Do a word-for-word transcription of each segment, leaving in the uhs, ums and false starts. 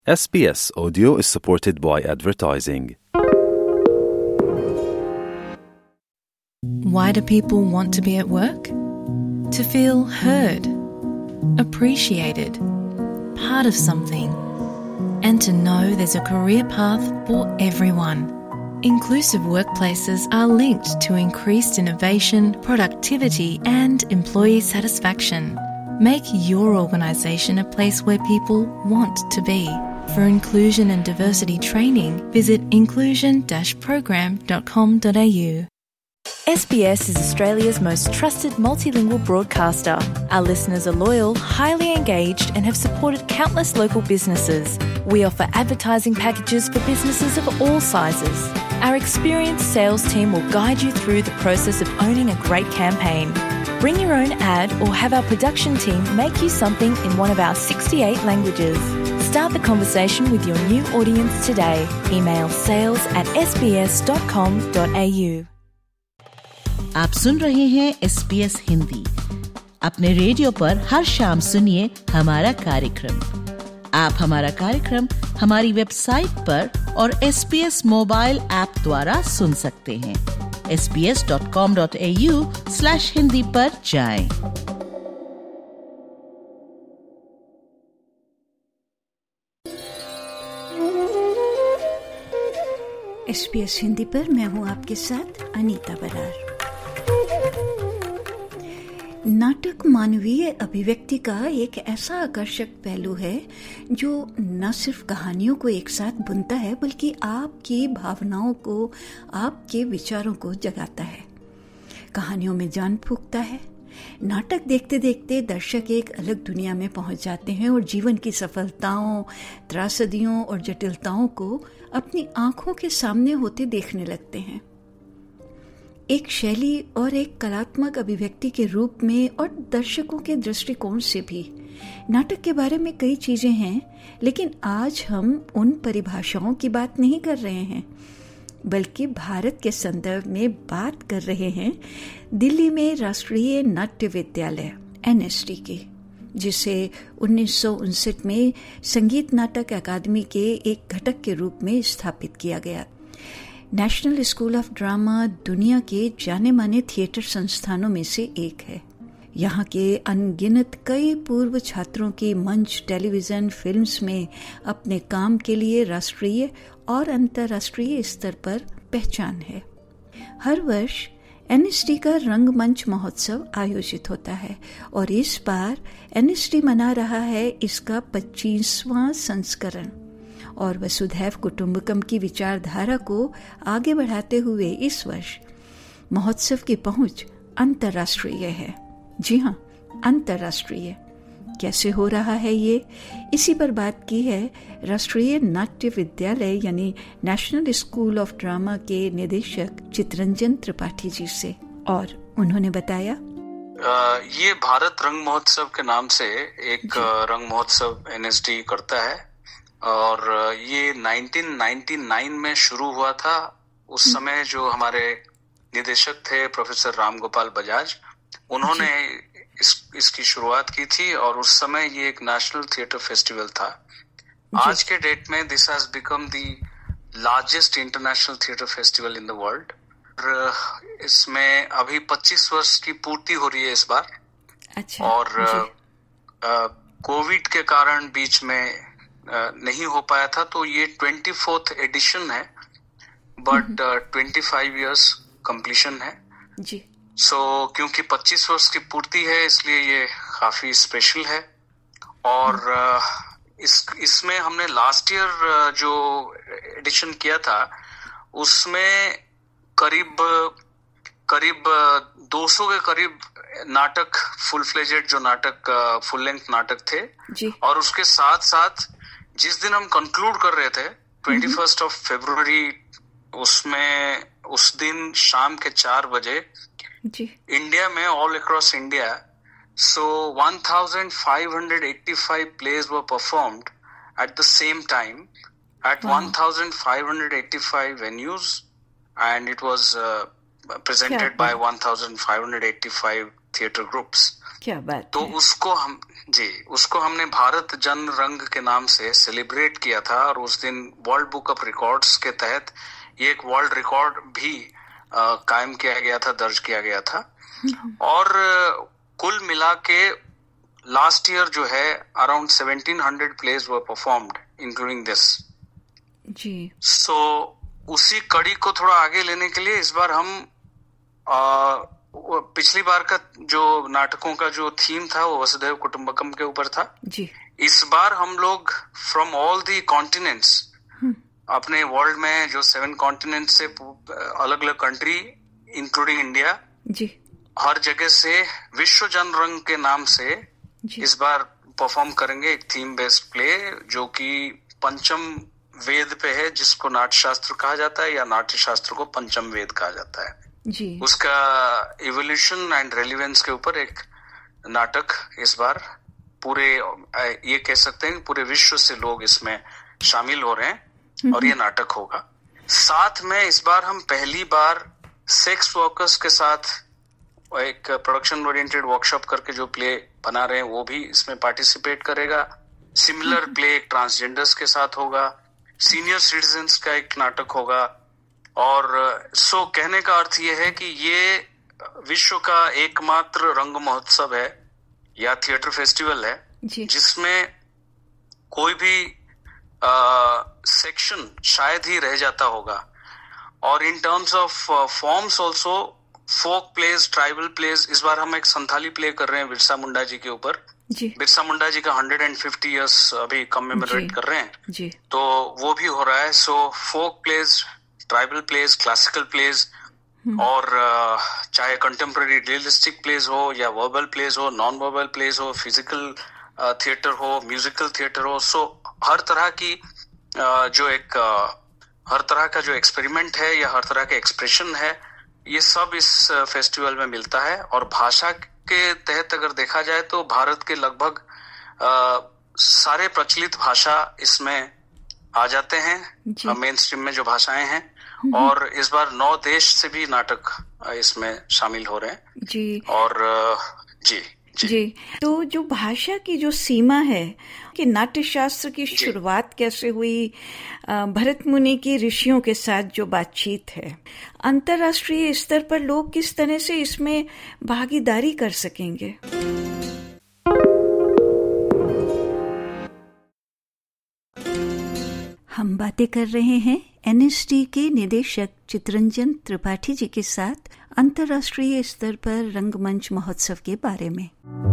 S B S Audio is supported by advertising. Why do people want to be at work? To feel heard, appreciated, part of something, and to know there's a career path for everyone. Inclusive workplaces are linked to increased innovation, productivity, and employee satisfaction. Make your organisation a place where people want to be. For inclusion and diversity training, visit inclusion dash program dot com dot a u. S B S is Australia's most trusted multilingual broadcaster. Our listeners are loyal, highly engaged, and have supported countless local businesses. We offer advertising packages for businesses of all sizes. Our experienced sales team will guide you through the process of owning a great campaign. Bring your own ad or have our production team make you something in one of our sixty-eight languages. Start the conversation with your new audience today. Email sales at s b s dot com dot a u. आप सुन रहे हैं S B S Hindi. अपने radio पर हर शाम सुनिए हमारा कार्यक्रम। आप हमारा कार्यक्रम हमारी वेबसाइट पर और S B S mobile app द्वारा सुन सकते हैं। S B S dot com dot A U slash Hindi पर जाएं। एस बी एस हिंदी पर मैं हूं आपके साथ अनीता बरार। नाटक मानवीय अभिव्यक्ति का एक ऐसा आकर्षक पहलू है जो न सिर्फ कहानियों को एक साथ बुनता है बल्कि आपकी भावनाओं को, आपके विचारों को जगाता है, कहानियों में जान फूंकता है। नाटक देखते देखते दर्शक एक अलग दुनिया में पहुंच जाते हैं और जीवन की सफलताओं, त्रासदियों और जटिलताओं को अपनी आंखों के सामने होते देखने लगते हैं। एक शैली और एक कलात्मक अभिव्यक्ति के रूप में और दर्शकों के दृष्टिकोण से भी नाटक के बारे में कई चीजें हैं, लेकिन आज हम उन परिभाषाओं की बात नहीं कर रहे हैं, बल्कि भारत के संदर्भ में बात कर रहे हैं दिल्ली में राष्ट्रीय नाट्य विद्यालय एन एस डी की, जिसे उन्नीस सौ उनसठ में संगीत नाटक अकादमी के एक घटक के रूप में स्थापित किया गया। नेशनल स्कूल ऑफ ड्रामा दुनिया के जाने माने थिएटर संस्थानों में से एक है। यहाँ के अनगिनत कई पूर्व छात्रों की मंच, टेलीविजन, फिल्म्स में अपने काम के लिए राष्ट्रीय और अंतर्राष्ट्रीय स्तर पर पहचान है। हर वर्ष एन एस डी का रंगमंच महोत्सव आयोजित होता है और इस बार एन एस डी मना रहा है इसका पच्चीसवां संस्करण और वसुधैव कुटुंबकम की विचारधारा को आगे बढ़ाते हुए इस वर्ष महोत्सव की पहुंच अंतर्राष्ट्रीय है। जी हाँ, अंतर्राष्ट्रीय। कैसे हो रहा है ये, इसी पर बात की है राष्ट्रीय नाट्य विद्यालय यानी नेशनल स्कूल ऑफ ड्रामा के निदेशक चितरंजन त्रिपाठी जी से, और उन्होंने बताया आ, ये भारत रंग महोत्सव के नाम से एक रंग महोत्सव एन एस डी करता है और ये उन्नीस सौ निन्यानवे में शुरू हुआ था। उस समय जो हमारे निदेशक थे प्रोफेसर राम गोपाल बजाज, उन्होंने इस इसकी शुरुआत की थी और उस समय ये एक नेशनल थिएटर फेस्टिवल था। आज के डेट में this has become the largest international theatre festival in the world. इसमें अभी पच्चीस वर्ष की पूर्ति हो रही है इस बार। अच्छा, और कोविड के कारण बीच में नहीं हो पाया था, तो ये ट्वेंटी फोर्थ एडिशन है, but twenty five years completion है जी। सो so, क्योंकि पच्चीस वर्ष की पूर्ति है इसलिए ये काफी स्पेशल है। और इस इसमें हमने लास्ट ईयर जो एडिशन किया था उसमें करीब करीब दो सौ के करीब नाटक, फुल फ्लेजेड जो नाटक, फुल लेंथ नाटक थे जी। और उसके साथ साथ जिस दिन हम कंक्लूड कर रहे थे ट्वेंटी फर्स्ट ऑफ फेब्रुवरी, उसमें उस दिन शाम के चार बजे जी इंडिया में all across India so one thousand five hundred eighty-five plays were performed at the same time at wow. one thousand five hundred eighty-five venues, and it was uh, presented yeah. by one thousand five hundred eighty-five theatre groups. क्या बात तो है। उसको हम जी उसको हमने भारत जन रंग के नाम से सेलिब्रेट किया था और उस दिन वर्ल्ड बुक ऑफ रिकॉर्ड्स के तहत ये एक वर्ल्ड रिकॉर्ड भी आ, कायम किया गया था, दर्ज किया गया था। और कुल मिला के लास्ट ईयर जो है around seventeen hundred plays were performed including this जी। सो उसी कड़ी को थोड़ा आगे लेने के लिए इस बार हम आ, पिछली बार का जो नाटकों का जो थीम था वो वसुधैव कुटुंबकम के ऊपर था जी। इस बार हम लोग फ्रॉम ऑल दी कॉन्टिनेंट्स, अपने वर्ल्ड में जो सेवन कॉन्टिनेंट से अलग अलग कंट्री इंक्लूडिंग इंडिया जी, हर जगह से विश्व जन रंग के नाम से इस बार परफॉर्म करेंगे एक थीम बेस्ड प्ले जो कि पंचम वेद पे है, जिसको नाट्य शास्त्र कहा जाता है या नाट्य शास्त्र को पंचम वेद कहा जाता है जी। उसका इवोल्यूशन एंड रेलिवेंस के ऊपर एक नाटक इस बार पूरे, ये कह सकते हैं पूरे विश्व से लोग इसमें शामिल हो रहे हैं और ये नाटक होगा। साथ में इस बार हम पहली बार सेक्स वर्कर्स के साथ एक प्रोडक्शन ओरिएंटेड वर्कशॉप करके जो प्ले बना रहे हैं वो भी इसमें पार्टिसिपेट करेगा। सिमिलर प्ले एक ट्रांसजेंडर्स के साथ होगा, सीनियर सिटीजन्स का एक नाटक होगा। और सो कहने का अर्थ ये है कि ये विश्व का एकमात्र रंग महोत्सव है या थिएटर फेस्टिवल है जिसमें कोई भी सेक्शन शायद ही रह जाता होगा। और in terms of forms also folk plays, tribal plays, इस बार हम एक संथाली प्ले कर रहे हैं बिरसा मुंडा जी के ऊपर। बिरसा मुंडा जी का हंड्रेड एंड फिफ्टी ईयर्स अभी कमेमोरेट कर रहे हैं जी। तो वो भी हो रहा है। So folk plays, tribal plays, classical plays और चाहे कंटेम्प्रेरी रियलिस्टिक प्लेज हो या वर्बल प्लेज हो, नॉन वर्बल प्लेज हो, फिजिकल थिएटर हो, म्यूजिकल थिएटर हो, सो हर तरह की जो एक हर तरह का जो एक्सपेरिमेंट है या हर तरह का एक्सप्रेशन है ये सब इस फेस्टिवल में मिलता है। और भाषा के तहत अगर देखा जाए तो भारत के लगभग सारे प्रचलित भाषा इसमें आ जाते हैं, मेन स्ट्रीम में जो भाषाएं हैं। और इस बार नौ देश से भी नाटक इसमें शामिल हो रहे हैं जी। और जी जी, जी। तो जो भाषा की जो सीमा है कि नाट्य शास्त्र की शुरुआत कैसे हुई, भरत मुनि की ऋषियों के साथ जो बातचीत है, अंतर्राष्ट्रीय स्तर पर लोग किस तरह से इसमें भागीदारी कर सकेंगे? हम बातें कर रहे हैं एनएसडी के निदेशक चितरंजन त्रिपाठी जी के साथ अंतर्राष्ट्रीय स्तर पर रंगमंच महोत्सव के बारे में।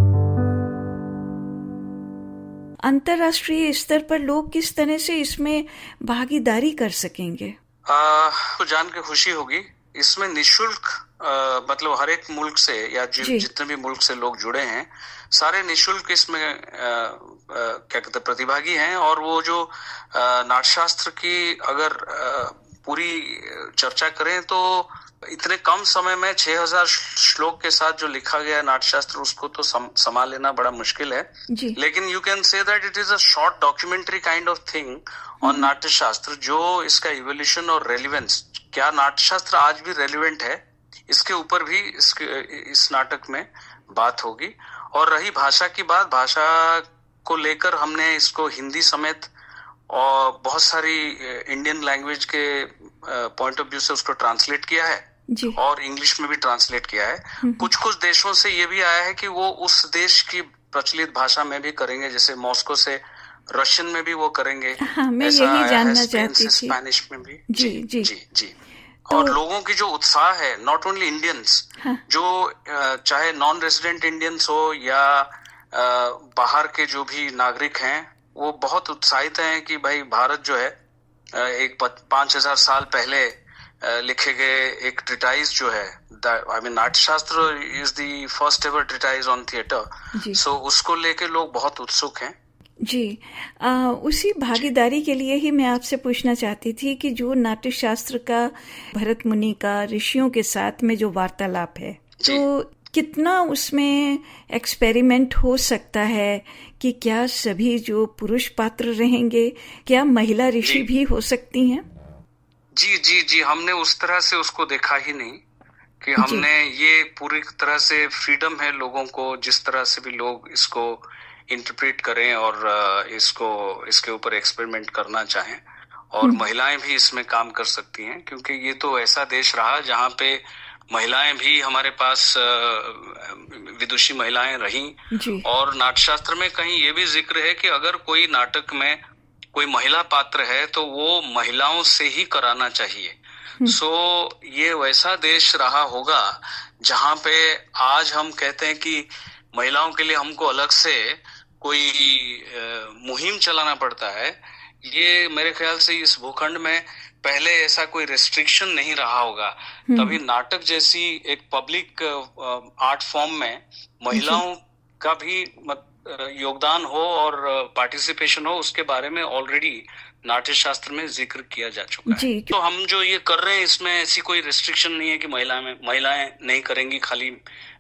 अंतर्राष्ट्रीय स्तर पर लोग किस तरह से इसमें भागीदारी कर सकेंगे? आ, तो जान के खुशी होगी, इसमें निशुल्क मतलब हर एक मुल्क से या जितने भी मुल्क से लोग जुड़े हैं सारे निशुल्क इसमें आ, आ, क्या कहते हैं प्रतिभागी हैं। और वो जो नाट्यशास्त्र की अगर आ, पूरी चर्चा करें तो इतने कम समय में छह हजार श्लोक के साथ जो लिखा गया है नाट्यशास्त्र उसको तो सम, समा लेना बड़ा मुश्किल है जी। लेकिन you can say that it is a short documentary kind of thing on Natyashastra, जो इसका इवोल्यूशन और रेलिवेंस, क्या नाट्यशास्त्र आज भी रेलिवेंट है, इसके ऊपर भी इसके इस नाटक में बात होगी। और रही भाषा की बात, भाषा को लेकर हमने इसको हिंदी समेत और बहुत सारी इंडियन लैंग्वेज के पॉइंट ऑफ व्यू से उसको ट्रांसलेट किया है जी। और इंग्लिश में भी ट्रांसलेट किया है। कुछ कुछ देशों से ये भी आया है कि वो उस देश की प्रचलित भाषा में भी करेंगे, जैसे मॉस्को से रशियन में भी वो करेंगे। हाँ, मैं यही जानना चाहती थी। स्पेनिश में भी जी जी जी, जी। तो, और लोगों की जो उत्साह है, नॉट ओनली इंडियंस, जो चाहे नॉन रेजिडेंट इंडियंस हो या बाहर के जो भी नागरिक हैं, वो बहुत उत्साहित हैं कि भाई भारत जो है एक पांच हजार साल पहले लिखे गए एक ट्रिटाइज जो है, I mean Natyashastra is the first ever treatise on theatre, so उसको लेके लोग बहुत उत्सुक हैं जी। आ, उसी भागीदारी के लिए ही मैं आपसे पूछना चाहती थी कि जो नाट्य शास्त्र का भरत मुनि का ऋषियों के साथ में जो वार्तालाप है, तो कितना उसमें एक्सपेरिमेंट हो सकता है कि क्या सभी जो पुरुष पात्र रहेंगे, क्या महिला ऋषि भी हो सकती हैं? जी जी जी, हमने उस तरह से उसको देखा ही नहीं, कि हमने ये पूरी तरह से फ्रीडम है लोगों को, जिस तरह से भी लोग इसको इंटरप्रेट करें और इसको इसके ऊपर एक्सपेरिमेंट करना चाहें, और महिलाएं भी इसमें काम कर सकती हैं, क्योंकि ये तो ऐसा देश रहा जहाँ पे महिलाएं भी हमारे पास विदुषी महिलाएं रहीं। और नाट्यशास्त्र में कहीं ये भी जिक्र है कि अगर कोई नाटक में कोई महिला पात्र है तो वो महिलाओं से ही कराना चाहिए। सो so, ये वैसा देश रहा होगा जहाँ पे आज हम कहते हैं कि महिलाओं के लिए हमको अलग से कोई मुहिम चलाना पड़ता है। ये मेरे ख्याल से इस भूखंड में पहले ऐसा कोई रेस्ट्रिक्शन नहीं रहा होगा, तभी नाटक जैसी एक पब्लिक आर्ट फॉर्म में महिलाओं का भी योगदान हो और पार्टिसिपेशन हो, उसके बारे में ऑलरेडी नाट्य शास्त्र में जिक्र किया जा चुका है। जी, तो हम जो ये कर रहे हैं इसमें ऐसी कोई रिस्ट्रिक्शन नहीं है कि महिला में महिलाएं नहीं करेंगी, खाली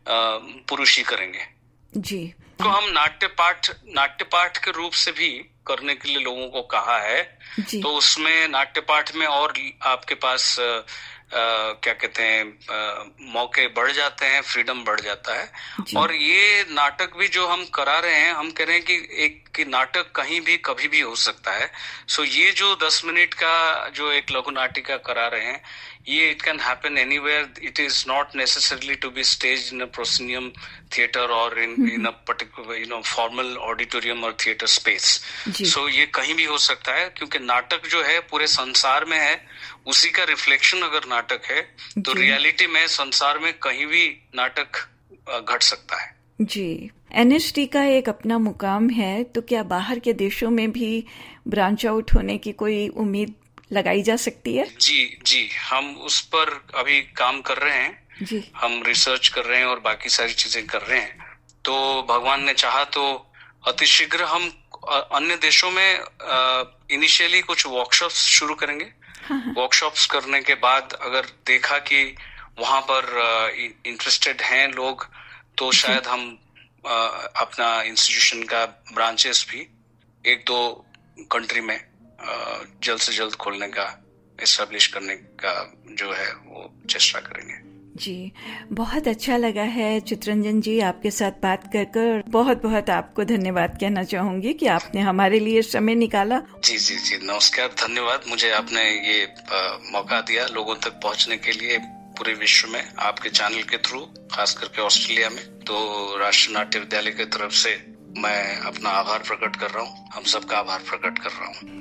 पुरुष ही करेंगे। जी, तो हम नाट्य पाठ नाट्य पाठ के रूप से भी करने के लिए लोगों को कहा है। तो उसमें नाट्य पाठ में और आपके पास आ, आ, क्या कहते हैं आ, मौके बढ़ जाते हैं, फ्रीडम बढ़ जाता है। और ये नाटक भी जो हम करा रहे हैं, हम कह रहे हैं कि एक कि नाटक कहीं भी कभी भी हो सकता है। सो ये जो दस मिनट का जो एक लघु नाटिका करा रहे हैं, ये it can happen anywhere. It is not necessarily to be stage in a proscenium theatre और in in a particular you know formal auditorium और थिएटर स्पेस। सो ये कहीं भी हो सकता है, क्योंकि नाटक जो है पूरे संसार में है, उसी का रिफ्लेक्शन अगर नाटक है तो रियलिटी में संसार में कहीं भी नाटक घट सकता है। जी, एनएसडी का एक अपना मुकाम है, तो क्या बाहर के देशों में भी ब्रांच आउट होने की कोई उम्मीद लगाई जा सकती है? जी जी, हम उस पर अभी काम कर रहे हैं। जी, हम रिसर्च कर रहे हैं और बाकी सारी चीजें कर रहे हैं। तो भगवान ने चाहा तो अतिशीघ्र हम अन्य देशों में इनिशियली कुछ वर्कशॉप्स शुरू करेंगे। वर्कशॉप्स करने के बाद अगर देखा कि वहां पर इंटरेस्टेड हैं लोग, तो शायद हम आ, अपना इंस्टीट्यूशन का ब्रांचेस भी एक दो कंट्री में आ, जल्द से जल्द खोलने का, एस्टेब्लिश करने का जो है वो चेष्टा करेंगे। जी, बहुत अच्छा लगा है चित्रंजन जी आपके साथ बात कर कर। बहुत बहुत आपको धन्यवाद कहना चाहूंगी कि आपने हमारे लिए समय निकाला। जी जी जी, नमस्कार, धन्यवाद। मुझे आपने ये आ, मौका दिया लोगों तक पहुंचने के लिए पूरे विश्व में, आपके चैनल के थ्रू, खास करके ऑस्ट्रेलिया में। तो राष्ट्रीय नाट्य विद्यालय की तरफ से मैं अपना आभार प्रकट कर रहा हूँ, हम सबका आभार प्रकट कर रहा हूँ।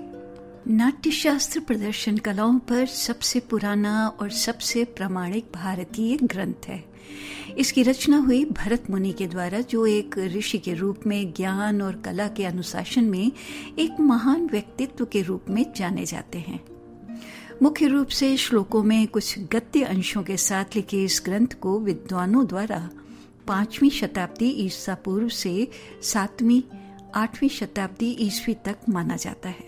नाट्य शास्त्र प्रदर्शन कलाओं पर सबसे पुराना और सबसे प्रामाणिक भारतीय ग्रंथ है। इसकी रचना हुई भरत मुनि के द्वारा, जो एक ऋषि के रूप में ज्ञान और कला के अनुशासन में एक महान व्यक्तित्व के रूप में जाने जाते हैं। मुख्य रूप से श्लोकों में कुछ गद्य अंशों के साथ लिखे इस ग्रंथ को विद्वानों द्वारा पांचवीं शताब्दी ईसा पूर्व से सातवीं आठवीं शताब्दी ईस्वी तक माना जाता है।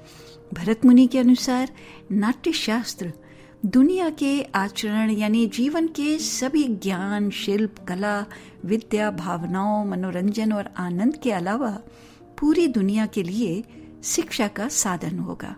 भरत मुनि के अनुसार नाट्य शास्त्र दुनिया के आचरण यानी जीवन के सभी ज्ञान, शिल्प, कला, विद्या, भावनाओं, मनोरंजन और आनंद के अलावा पूरी दुनिया के लिए शिक्षा का साधन होगा।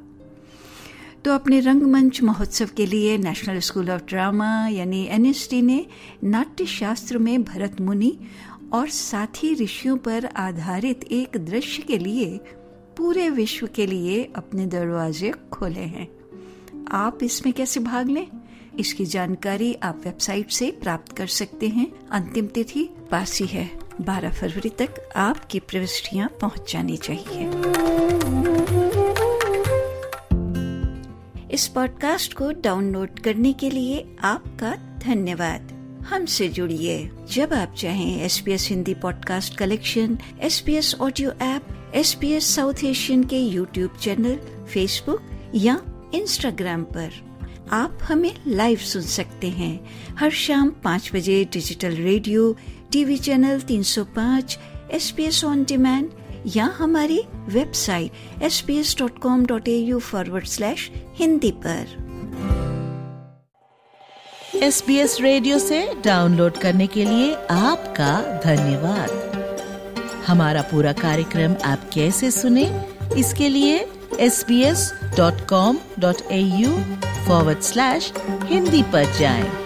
तो अपने रंगमंच महोत्सव के लिए नेशनल स्कूल ऑफ ड्रामा यानी एनएसडी ने नाट्य शास्त्र में भरत मुनि और साथी ऋषियों पर आधारित एक दृश्य के लिए पूरे विश्व के लिए अपने दरवाजे खोले हैं। आप इसमें कैसे भाग लें, इसकी जानकारी आप वेबसाइट से प्राप्त कर सकते हैं। अंतिम तिथि पास ही है, बारह फरवरी तक आपकी प्रविष्टियां पहुंच जानी चाहिए। इस पॉडकास्ट को डाउनलोड करने के लिए आपका धन्यवाद। हमसे जुड़िए जब आप चाहें। SBS Hindi podcast collection, SBS audio app, SBS South Asian के यूट्यूब चैनल, फेसबुक या इंस्टाग्राम पर आप हमें लाइव सुन सकते हैं। हर शाम पाँच बजे डिजिटल रेडियो, टीवी चैनल तीन सौ पाँच, एसबीएस ऑन डिमांड या हमारी website S B S dot com dot A U forward slash Hindi पर। एसबीएस रेडियो से डाउनलोड करने के लिए आपका धन्यवाद। हमारा पूरा कार्यक्रम आप कैसे सुने, इसके लिए S B S dot com dot A U forward slash Hindi पर जाएं।